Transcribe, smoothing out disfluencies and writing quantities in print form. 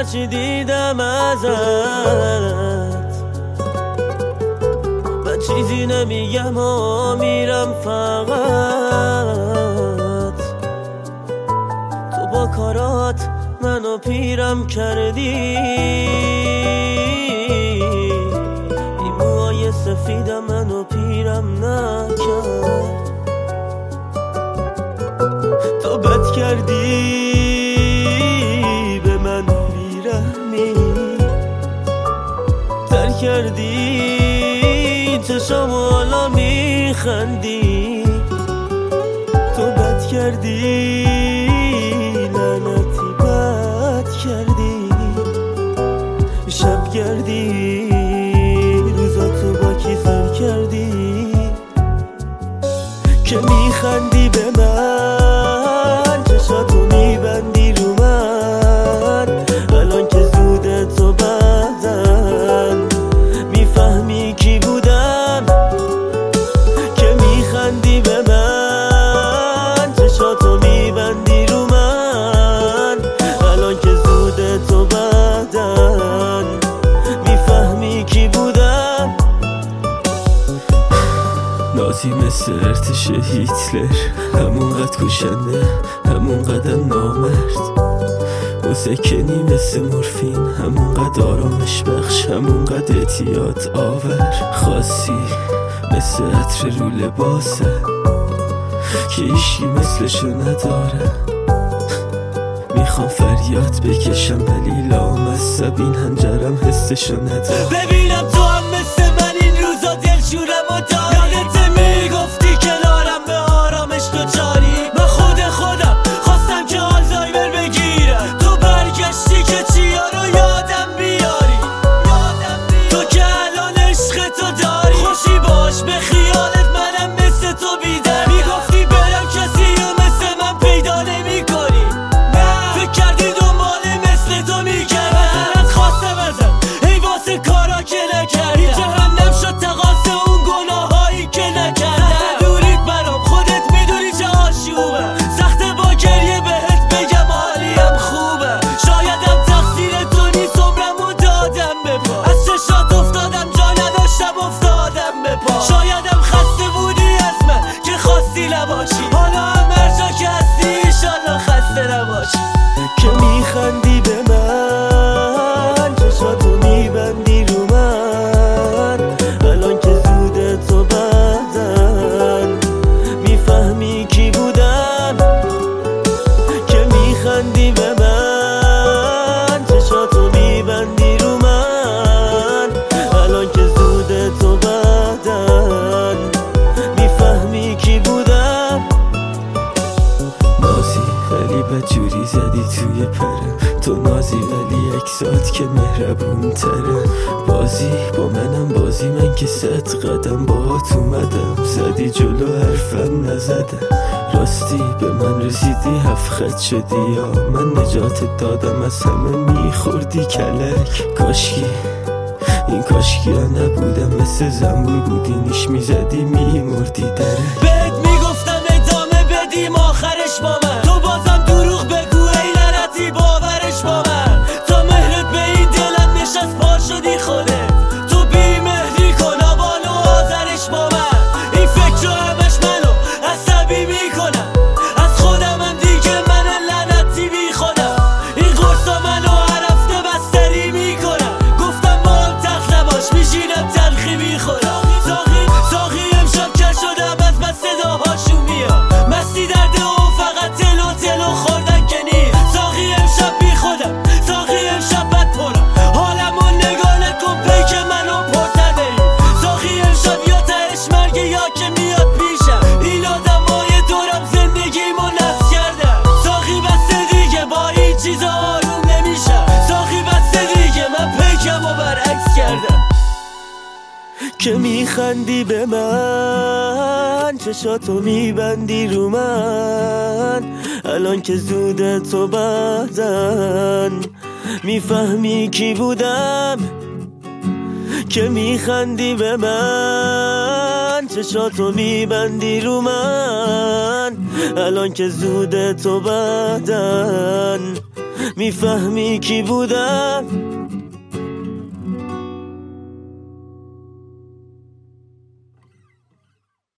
هرچی دیدم ازت من چیزی نمیگم و میرم فقط. تو با کارات منو پیرم کردی، این موهای سفیدم منو پیرم نکرد. تو بد کردی به من بیرحمی، تر کردی چشامو حالا میخندی. تو بد کردی لعنتی بد کردی، شب گردی روزاتو با کی سر کردی که میخندی به من، چشاتو میبندی رو من. الان که زوده تو بعدن میفهمی کی بودم که میخندی به من، چشاتو میبندی رو من. الان که زوده تو بعدن میفهمی کی بودم. نازی مثل ارتش هیتلر، همونقدر کشنده همونقدر نامرد. موسیقی مثل مورفین، همونقدر آرامش بخش همونقدر اعتیاد آور. خاصی مثل عطر رو لباسه که ایشکی مثلشو نداره. میخوام فریاد بکشم ولی لامصب این هنجرم حسشو نداره. ببینم تو هم مثل من این روزا دلشورم و داری. یادت میگفتی کنارم به آرامش دوچاری. من خودم خواستم که آلزایمر بگیرم، تو برگشتی که چیا رو یادم بیاری. تو که الان عشق تو داری، خوشی باش به خیالت منم مثل تو بیدم. میگفتی برم کسی رو مثل من پیدا نمی کنی، فکر کردی دنبال مثل تو میگردم. از خواستم ازم ای واسه کارا که نکردم، جهنم شد تقاسه اون گناهایی که نکردم. دوریت برام خودت میدونی چه آشوبه، سخته با گریه بهت بگم حالیم خوبه. شایدم تقصیر تو نیست عمرمو دادم به پا، از چشات افتادم جا نداشتم افتادم به پا. شایدم خسته بودی از من که خواستی نباشی، حالا هم هر جا که هستی ایشالله خسته نباشی. که میخندی به من، چشاتو میبندی رو من. الان که زوده تو بعدن میفهمی کی بودم که میخندی به من، چشاتو میبندی رو من. الان که زوده تو بعدن میفهمی کی بودم. نازی ولی بدجوری زدی توی پرم، تو نازی ولی اکسات که مهربون تره. بازی با منم بازی، من که 100 قدم باهات اومدم، زدی جلو حرفم نزدم. راستی به من رسیدی 7 خط شدی یا من نجاتت دادم از همه میخوردی کلک. کاشکی این کاشکی ها نبودم، مثل زنبور بودی نیش میزدی میمردی درک. بهت میگفتم ادامه بدیم آخرش با من، تو بازم دروغ بگو ای لعنتی باورش با من. تا مهرت به این دلم نشست پا شدی خودت، تو بی مهری کن آبان و آذرش با من. این فکر همش منو عصبی میکنم، از خودم هم دیگه من لعنتی بی خودم. این قرصا منو هر هفته بستری میکنم، گفتم با هم تخت نباش میشینم تلخی میخورم. ساقی امشب کر شدم از بس صداهاشون میاد، مستی درده و فقط تلو خوردن که نیست. ساقی امشب بی خودم، ساقی امشب بد پرم، حالمو نگاه نکن پیک منو پرتر داری. ساقی امشب یا تهش مرگه یا که میاد پیشم، این آدمای دورم زندگیمو نفس کردم. ساقی بسته دیگه با این چیزا آروم نمیشم، ساقی بسته دیگه من پیکمو برعکس کردم. که میخندی به من، چشاتو میبندی رو من. الان که زوده تو بعدن میفهمی کی بودم که میخندی به من، چشاتو میبندی رو من. الان که زوده تو بعدن میفهمی کی بودم.